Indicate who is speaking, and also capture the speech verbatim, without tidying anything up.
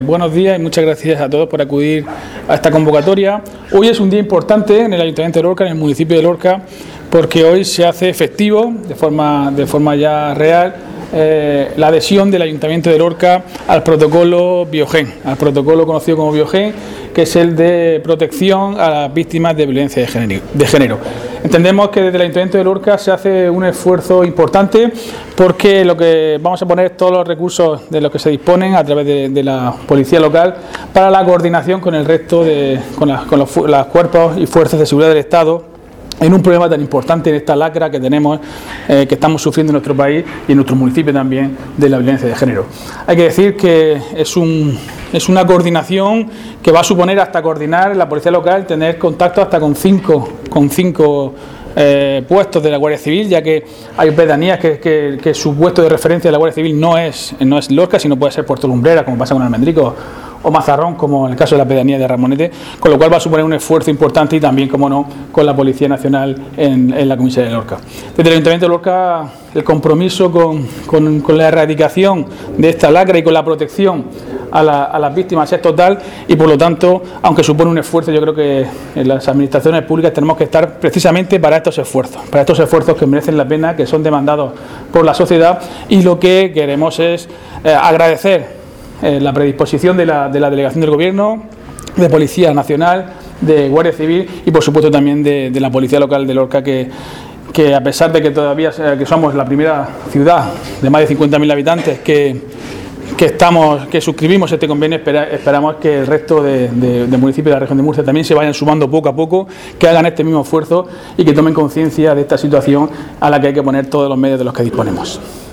Speaker 1: Buenos días y muchas gracias a todos por acudir a esta convocatoria. Hoy es un día importante en el Ayuntamiento de Lorca, en el municipio de Lorca, porque hoy se hace efectivo, de forma, de forma ya real, eh, la adhesión del Ayuntamiento de Lorca al protocolo Biogen, al protocolo conocido como Biogen, que es el de protección a las víctimas de violencia de género. De género. Entendemos que desde el Ayuntamiento de Lorca se hace un esfuerzo importante porque lo que vamos a poner todos los recursos de los que se disponen a través de, de la policía local para la coordinación con el resto de con, la, con los, los cuerpos y fuerzas de seguridad del Estado en un problema tan importante, en esta lacra que tenemos, eh, que estamos sufriendo en nuestro país y en nuestro municipio también, de la violencia de género. Hay que decir que es, un, es una coordinación que va a suponer hasta coordinar la policía local, tener contacto hasta con cinco, con cinco eh, puestos de la Guardia Civil, ya que hay pedanías que, que, que su puesto de referencia de la Guardia Civil no es, no es Lorca, sino puede ser Puerto Lumbrera, como pasa con Almendrico, o Mazarrón, como en el caso de la pedanía de Ramonete, con lo cual va a suponer un esfuerzo importante y también, como no, con la Policía Nacional en, en la comisaría de Lorca. Desde el Ayuntamiento de Lorca, el compromiso con, con, con la erradicación de esta lacra y con la protección a, la, a las víctimas es total y, por lo tanto, aunque supone un esfuerzo, yo creo que en las administraciones públicas tenemos que estar precisamente para estos esfuerzos, para estos esfuerzos que merecen la pena, que son demandados por la sociedad, y lo que queremos es eh, agradecer Eh, la predisposición de la, de la Delegación del Gobierno, de Policía Nacional, de Guardia Civil y, por supuesto, también de, de la Policía Local de Lorca, que, que a pesar de que todavía que somos la primera ciudad de más de cincuenta mil habitantes que, que, estamos, que suscribimos este convenio, espera, esperamos que el resto de, de, de municipios de la región de Murcia también se vayan sumando poco a poco, que hagan este mismo esfuerzo y que tomen conciencia de esta situación a la que hay que poner todos los medios de los que disponemos.